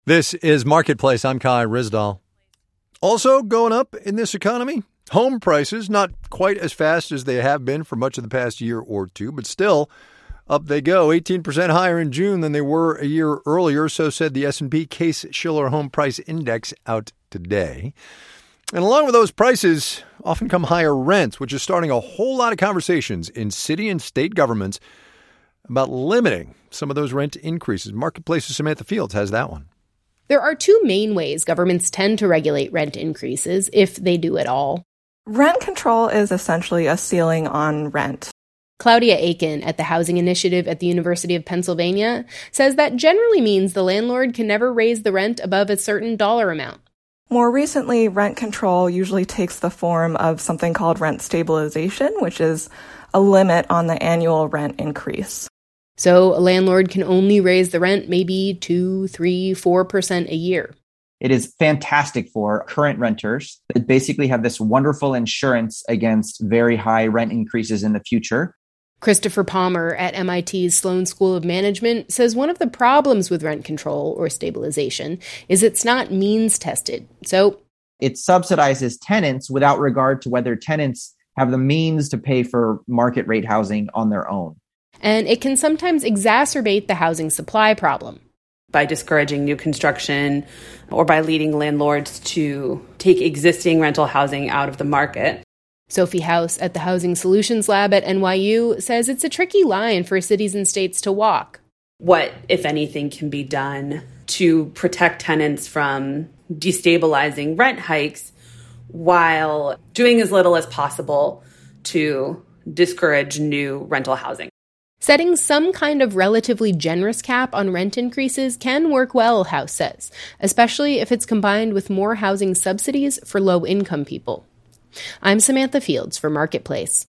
This is Marketplace. I'm Kai Ryssdal. Also going up in this economy, home prices, not quite as fast as they have been for much of the past year or two, but still up they go, 18% higher in June than they were a year earlier, so said the S&P Case-Shiller Home Price Index out today. And along with those prices often come higher rents, which is starting a whole lot of conversations in city and state governments about limiting some of those rent increases. Marketplace's Samantha Fields has that one. There are two main ways governments tend to regulate rent increases, if they do at all. Rent control is essentially a ceiling on rent. Claudia Aiken at the Housing Initiative at the University of Pennsylvania says that generally means the landlord can never raise the rent above a certain dollar amount. More recently, rent control usually takes the form of something called rent stabilization, which is a limit on the annual rent increase. So a landlord can only raise the rent maybe 2, 3, 4% a year. It is fantastic for current renters that basically have this wonderful insurance against very high rent increases in the future. Christopher Palmer at MIT's Sloan School of Management says one of the problems with rent control or stabilization is it's not means tested. So it subsidizes tenants without regard to whether tenants have the means to pay for market rate housing on their own. And it can sometimes exacerbate the housing supply problem. By discouraging new construction or by leading landlords to take existing rental housing out of the market. Sophie House at the Housing Solutions Lab at NYU says it's a tricky line for cities and states to walk. What, if anything, can be done to protect tenants from destabilizing rent hikes while doing as little as possible to discourage new rental housing? Setting some kind of relatively generous cap on rent increases can work well, House says, especially if it's combined with more housing subsidies for low-income people. I'm Samantha Fields for Marketplace.